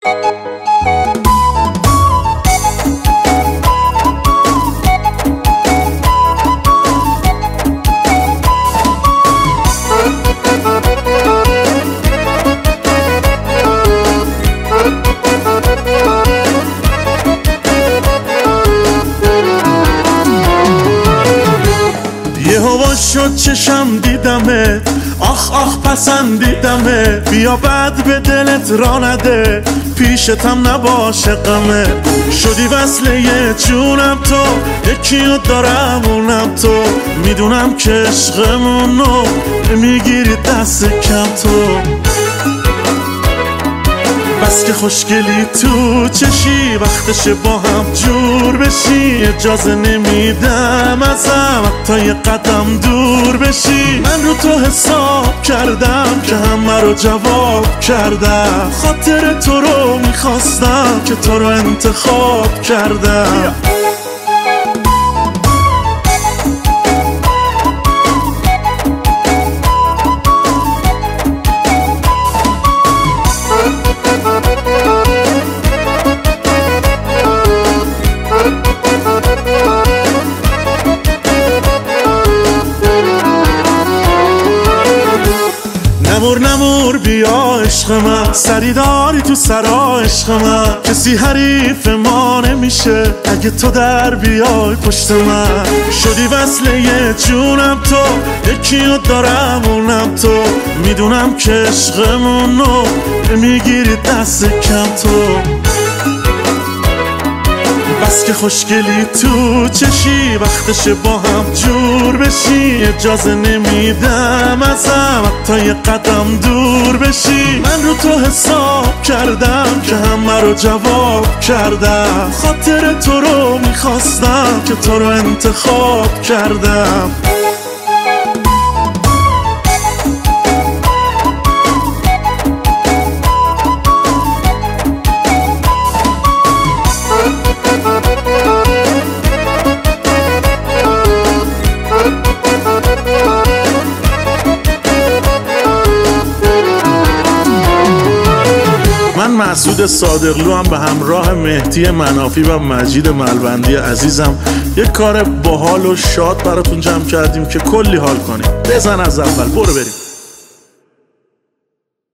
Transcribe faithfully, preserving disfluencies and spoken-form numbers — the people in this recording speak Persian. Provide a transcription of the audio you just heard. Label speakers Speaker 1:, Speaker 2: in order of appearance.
Speaker 1: یه هوا شد چشم دیدمه، آخ آخ پسندیدمه، بیا بعد به دلت را نده، پیشتم نباشه غمه. شدی وصله یه جونم تو، یکیو دارم اونم تو، میدونم که عشقمونو میگیری دست کم تو. بس که خوشگلی تو چشی، وقتشه با هم جور بشی، اجازه نمیدم ازم حتی یه قدم دور بشی. من رو تو حساب کردم که همه رو جواب کردم، خاطر تو رو میخواستم که تو رو انتخاب کردم. نمور نمور بیا عشق من، سری داری تو سرا عشق من، کسی حریف ما نمیشه اگه تو در بیای پشت من. شدی وصله یه جونم تو، یکیو دارم اونم تو، میدونم که عشقمونو میگیری دست کم تو. بس که خوشگلی تو چشی، وقتشه با هم جور بشی، اجازه نمیدم ازم حتی یه قدم دور بشی. من رو تو حساب کردم که همه رو جواب کردم، خاطر تو رو میخواستم که تو رو انتخاب کردم. من مسعود صادقلو هم به همراه مهدی منافی و مجید ملبندی عزیزم یک کار باحال و شاد براتون جمع کردیم که کلی حال کنیم. بزن از اول، برو بریم.